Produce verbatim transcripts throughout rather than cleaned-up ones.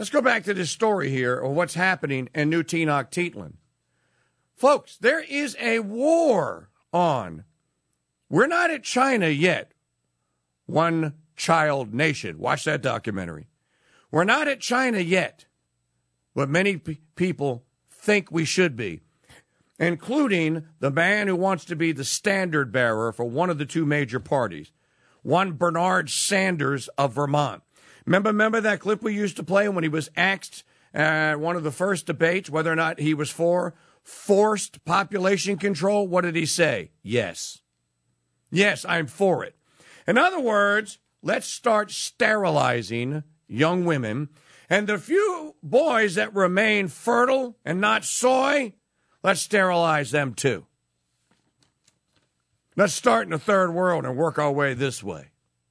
let's go back to this story here of what's happening in New Tenochtitlan. Folks, there is a war on. We're not at China yet. One child nation. Watch that documentary. We're not at China yet, but many p- people think we should be, including the man who wants to be the standard bearer for one of the two major parties, one Bernard Sanders of Vermont. Remember, remember that clip we used to play when he was asked at one of the first debates whether or not he was for forced population control? What did he say? Yes. Yes, I'm for it. In other words, let's start sterilizing young women, and the few boys that remain fertile and not soy, let's sterilize them too. Let's start in the third world and work our way this way.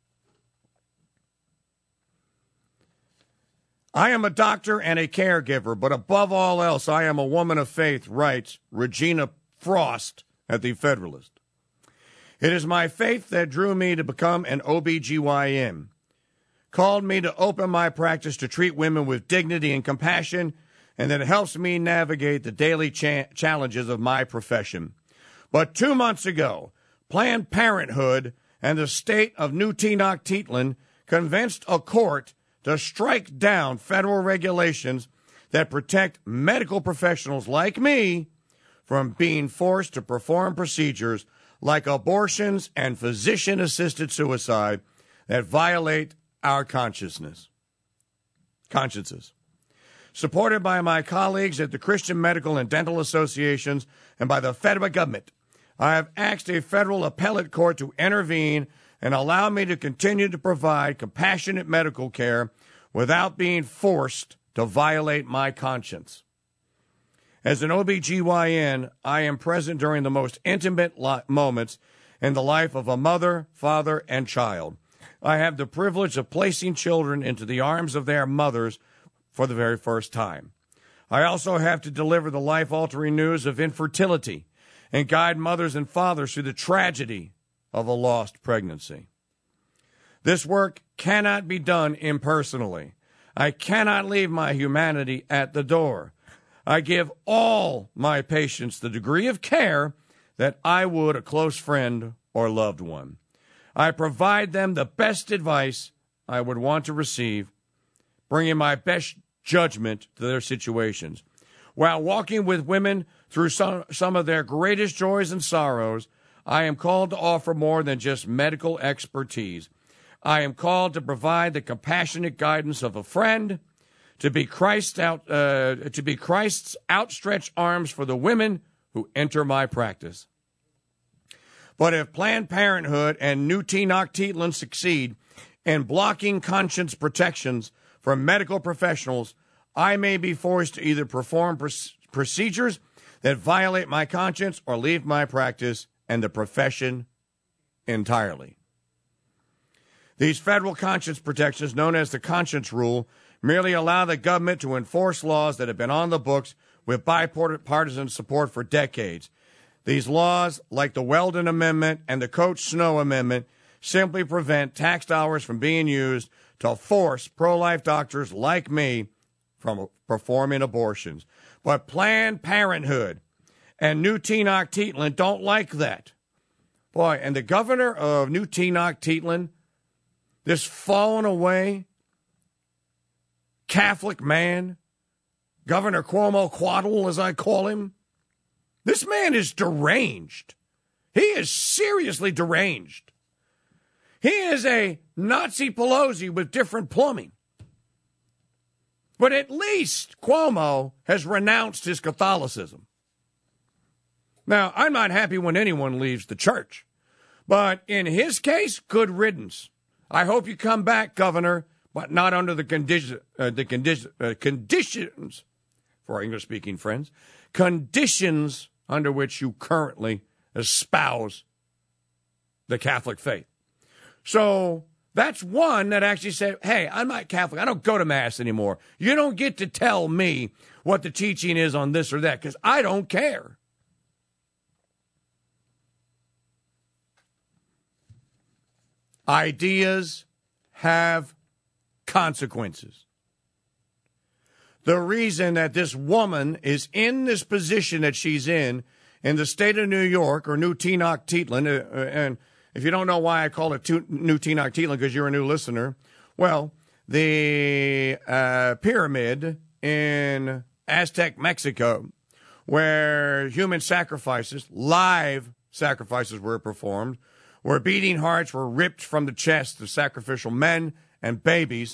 I am a doctor and a caregiver, but above all else, I am a woman of faith, writes Regina Frost at The Federalist. It is my faith that drew me to become an O B G Y N, called me to open my practice to treat women with dignity and compassion, and that helps me navigate the daily cha- challenges of my profession. But two months ago, Planned Parenthood and the state of New Tenochtitlan convinced a court to strike down federal regulations that protect medical professionals like me from being forced to perform procedures like abortions and physician-assisted suicide that violate our consciousness, consciences. Supported by my colleagues at the Christian Medical and Dental Associations and by the federal government, I have asked a federal appellate court to intervene and allow me to continue to provide compassionate medical care without being forced to violate my conscience. As an O B G Y N, I am present during the most intimate li- moments in the life of a mother, father, and child. I have the privilege of placing children into the arms of their mothers for the very first time. I also have to deliver the life-altering news of infertility and guide mothers and fathers through the tragedy of a lost pregnancy. This work cannot be done impersonally. I cannot leave my humanity at the door. I give all my patients the degree of care that I would a close friend or loved one. I provide them the best advice I would want to receive, bringing my best judgment to their situations. While walking with women through some, some of their greatest joys and sorrows, I am called to offer more than just medical expertise. I am called to provide the compassionate guidance of a friend, to be Christ out, uh, to be Christ's outstretched arms for the women who enter my practice. But if Planned Parenthood and New Tenochtitlan succeed in blocking conscience protections from medical professionals, I may be forced to either perform pr- procedures that violate my conscience or leave my practice and the profession entirely. These federal conscience protections, known as the conscience rule, merely allow the government to enforce laws that have been on the books with bipartisan support for decades. These laws, like the Weldon Amendment and the Coach Snow Amendment, simply prevent tax dollars from being used to force pro-life doctors like me from performing abortions. But Planned Parenthood and New Tenochtitlan don't like that. Boy, and the governor of New Tenochtitlan, this fallen away Catholic man, Governor Cuomo Quaddle, as I call him, this man is deranged. He is seriously deranged. He is a Nazi Pelosi with different plumbing. But at least Cuomo has renounced his Catholicism. Now, I'm not happy when anyone leaves the church. But in his case, good riddance. I hope you come back, Governor, but not under the, condition, uh, the condition, uh, conditions, for our English-speaking friends, conditions under which you currently espouse the Catholic faith. So that's one that actually said, hey, I'm not Catholic. I don't go to Mass anymore. You don't get to tell me what the teaching is on this or that because I don't care. Ideas have consequences. the reason that this woman is in this position that she's in, in the state of New York, or New Tenochtitlan, uh, and if you don't know why I call it to- New Tenochtitlan, because you're a new listener, well, the uh, pyramid in Aztec Mexico, where human sacrifices, live sacrifices were performed, where beating hearts were ripped from the chests of sacrificial men and babies,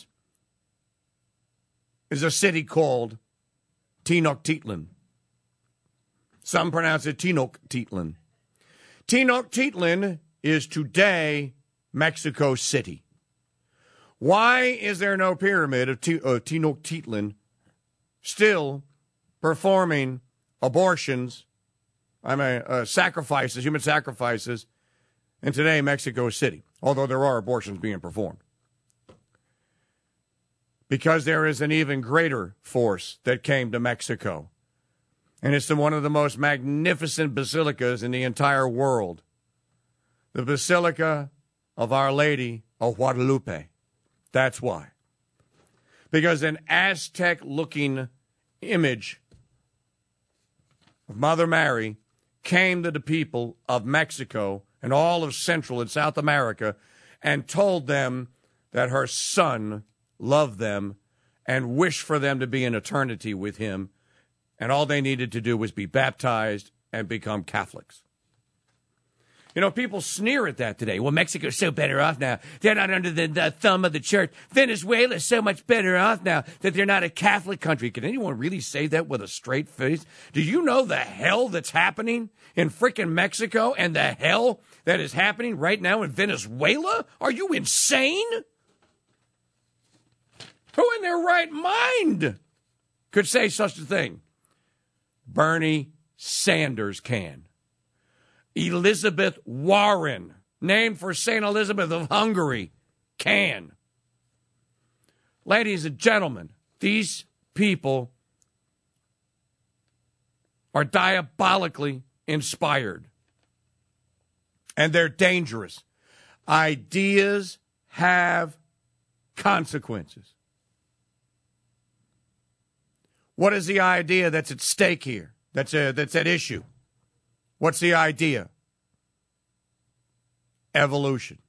is a city called Tenochtitlan. Some pronounce it Tenochtitlan. Tenochtitlan is today Mexico City. Why is there no pyramid of T- uh, Tenochtitlan still performing abortions, I mean, uh, sacrifices, human sacrifices, in today Mexico City, although there are abortions being performed? Because there is an even greater force that came to Mexico. And it's one of the most magnificent basilicas in the entire world. The Basilica of Our Lady of Guadalupe. That's why. Because an Aztec-looking image of Mother Mary came to the people of Mexico and all of Central and South America and told them that her son loved them and wished for them to be in eternity with him, and all they needed to do was be baptized and become Catholics. You know, people sneer at that today. Well, Mexico's so better off now. They're not under the, the thumb of the church. Venezuela's so much better off now that they're not a Catholic country. Can anyone really say that with a straight face? Do you know the hell that's happening in frickin' Mexico and the hell that is happening right now in Venezuela? Are you insane? Who in their right mind could say such a thing? Bernie Sanders can. Elizabeth Warren, named for Saint Elizabeth of Hungary, can. Ladies and gentlemen, these people are diabolically inspired. And they're dangerous. Ideas have consequences. What is the idea that's at stake here? That's a, that's at issue. What's the idea? Evolution.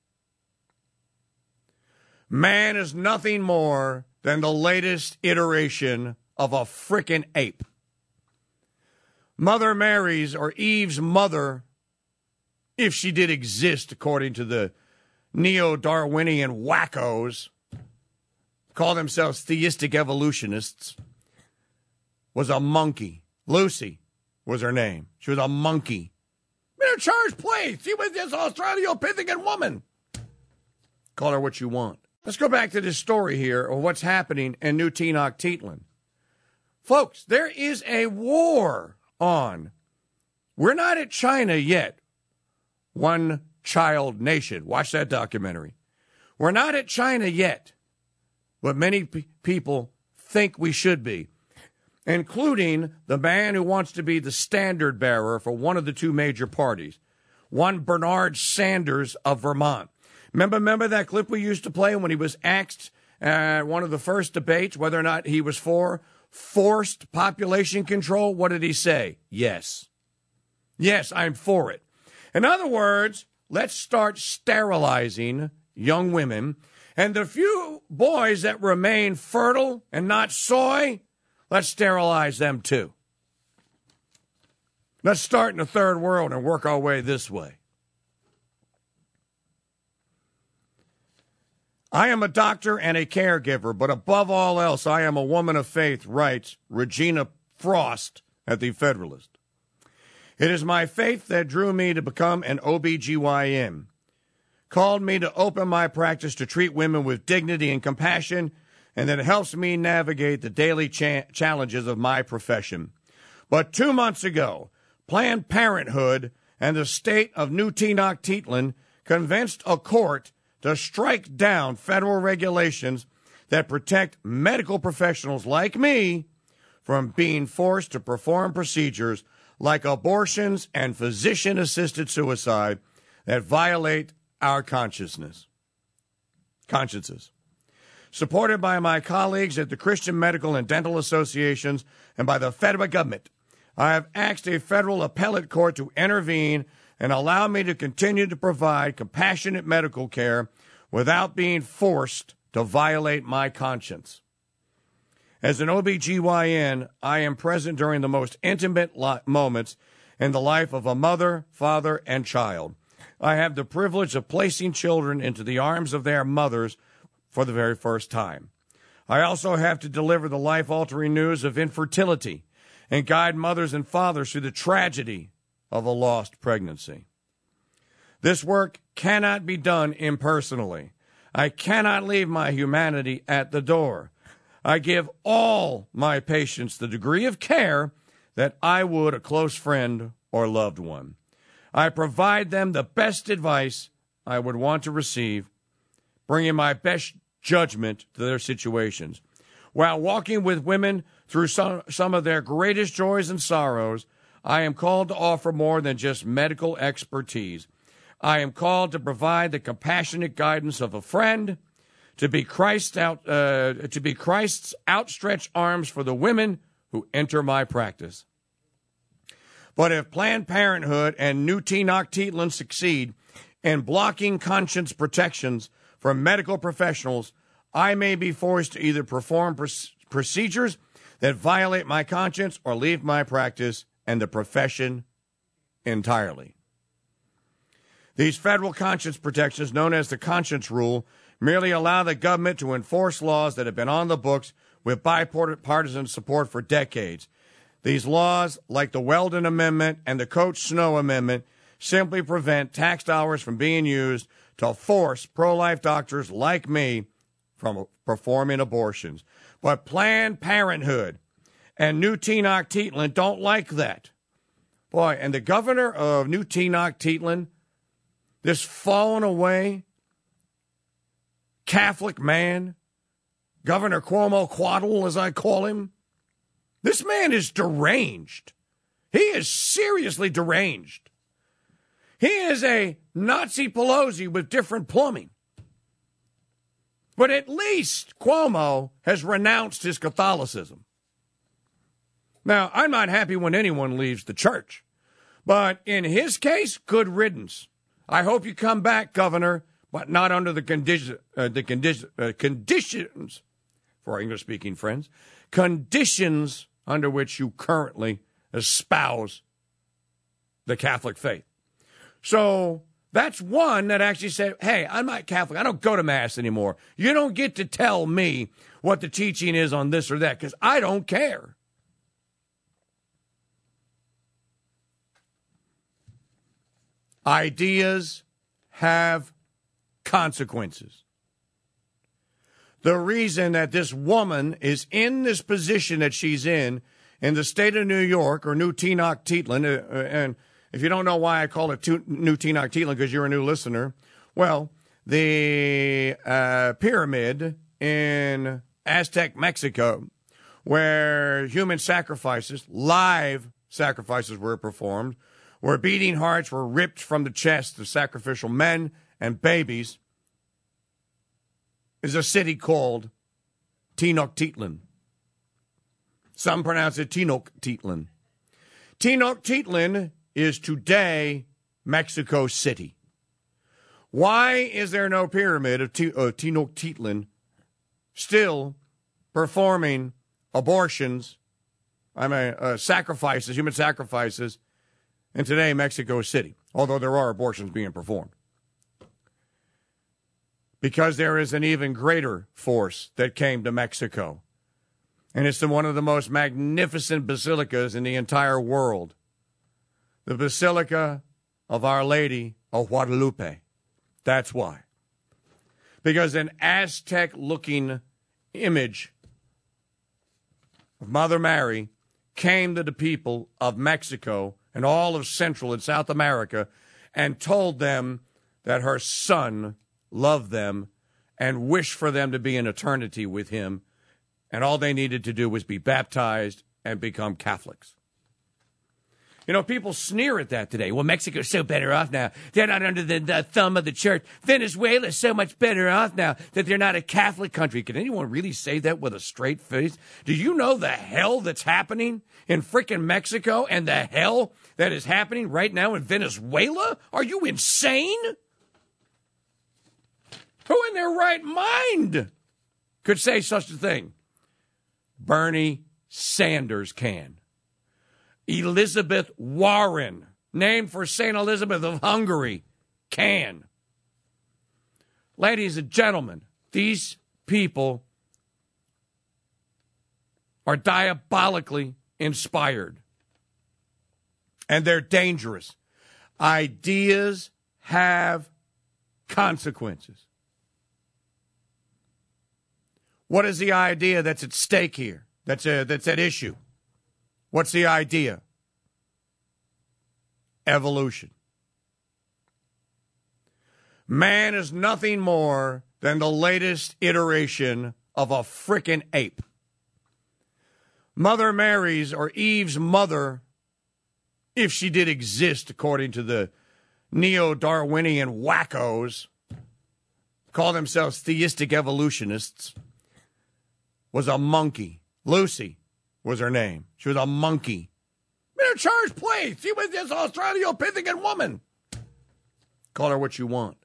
Man is nothing more than the latest iteration of a frickin' ape. Mother Mary's, or Eve's mother, if she did exist according to the neo-Darwinian wackos, call themselves theistic evolutionists, was a monkey. Lucy was her name. She was a monkey. Miniature's place. She was this Australopithecus woman. Call her what you want. Let's go back to this story here of what's happening in New Tenochtitlan. Folks, there is a war on. We're not at China yet. One child nation. Watch that documentary. We're not at China yet, but many p- people think we should be, including the man who wants to be the standard bearer for one of the two major parties, one Bernard Sanders of Vermont. Remember, remember that clip we used to play when he was asked at one of the first debates whether or not he was for forced population control? What did he say? Yes. Yes, I'm for it. In other words, let's start sterilizing young women, and the few boys that remain fertile and not soy, let's sterilize them too. Let's start in the third world and work our way this way. I am a doctor and a caregiver, but above all else, I am a woman of faith, writes Regina Frost at The Federalist. It is my faith that drew me to become an O B G Y N, called me to open my practice to treat women with dignity and compassion, and that helps me navigate the daily cha- challenges of my profession. But two months ago, Planned Parenthood and the state of New Tenochtitlan convinced a court to strike down federal regulations that protect medical professionals like me from being forced to perform procedures like abortions and physician-assisted suicide that violate our consciousness. Consciences. supported by my colleagues at the Christian Medical and Dental Associations and by the federal government, I have asked a federal appellate court to intervene and allow me to continue to provide compassionate medical care without being forced to violate my conscience. As an O B G Y N, I am present during the most intimate li- moments in the life of a mother, father, and child. I have the privilege of placing children into the arms of their mothers for the very first time. I also have to deliver the life-altering news of infertility and guide mothers and fathers through the tragedy of a lost pregnancy. This work cannot be done impersonally. I cannot leave my humanity at the door. I give all my patients the degree of care that I would a close friend or loved one. I provide them the best advice I would want to receive, bringing my best judgment to their situations. While walking with women through some, some of their greatest joys and sorrows, I am called to offer more than just medical expertise. I am called to provide the compassionate guidance of a friend, to be Christ out, uh, to be Christ's outstretched arms for the women who enter my practice. But if Planned Parenthood and New Tenochtitlan succeed in blocking conscience protections from medical professionals, I may be forced to either perform pr- procedures that violate my conscience or leave my practice and the profession entirely. These federal conscience protections, known as the conscience rule, merely allow the government to enforce laws that have been on the books with bipartisan support for decades. These laws, like the Weldon Amendment and the Coach Snow Amendment, simply prevent tax dollars from being used to force pro-life doctors like me from performing abortions. But Planned Parenthood and New Tenochtitlan don't like that. Boy, and the governor of New Tenochtitlan, this fallen away Catholic man, Governor Cuomo Quaddle, as I call him, this man is deranged. He is seriously deranged. He is a Nazi Pelosi with different plumbing. But at least Cuomo has renounced his Catholicism. Now, I'm not happy when anyone leaves the church. But in his case, good riddance. I hope you come back, Governor, but not under the, condi- uh, the condi- uh, conditions, for our English-speaking friends, conditions under which you currently espouse the Catholic faith. So that's one that actually said, hey, I'm not Catholic. I don't go to Mass anymore. You don't get to tell me what the teaching is on this or that because I don't care. Ideas have consequences. The reason that this woman is in this position that she's in, in the state of New York, or New Tenochtitlan, uh, and if you don't know why I call it New Tenochtitlan, because you're a new listener, well, the uh, pyramid in Aztec Mexico, where human sacrifices, live sacrifices were performed, where beating hearts were ripped from the chests of sacrificial men and babies, is a city called Tenochtitlan. Some pronounce it Tenochtitlan. Tenochtitlan is today Mexico City. Why is there no pyramid of T- uh, Tenochtitlan still performing abortions, I mean, uh, sacrifices, human sacrifices, in today Mexico City, although there are abortions being performed? Because there is an even greater force that came to Mexico. And it's one of the most magnificent basilicas in the entire world. The Basilica of Our Lady of Guadalupe. That's why. Because an Aztec-looking image of Mother Mary came to the people of Mexico and all of Central and South America and told them that her son loved them and wished for them to be in eternity with him, and all they needed to do was be baptized and become Catholics. You know, people sneer at that today. Well, Mexico's so better off now. They're not under the, the thumb of the church. Venezuela's so much better off now that they're not a Catholic country. Can anyone really say that with a straight face? Do you know the hell that's happening in frickin' Mexico and the hell that is happening right now in Venezuela? Are you insane? Who in their right mind could say such a thing? Bernie Sanders can. Elizabeth Warren, named for Saint Elizabeth of Hungary, can. Ladies and gentlemen, these people are diabolically inspired. And they're dangerous. Ideas have consequences. What is the idea that's at stake here? That's a, that's at issue. What's the idea? Evolution. Man is nothing more than the latest iteration of a frickin' ape. Mother Mary's, or Eve's mother, if she did exist according to the neo-Darwinian wackos, call themselves theistic evolutionists, was a monkey. Lucy was her name. She was a monkey. In a church place. She was this Australopithecus woman. Call her what you want.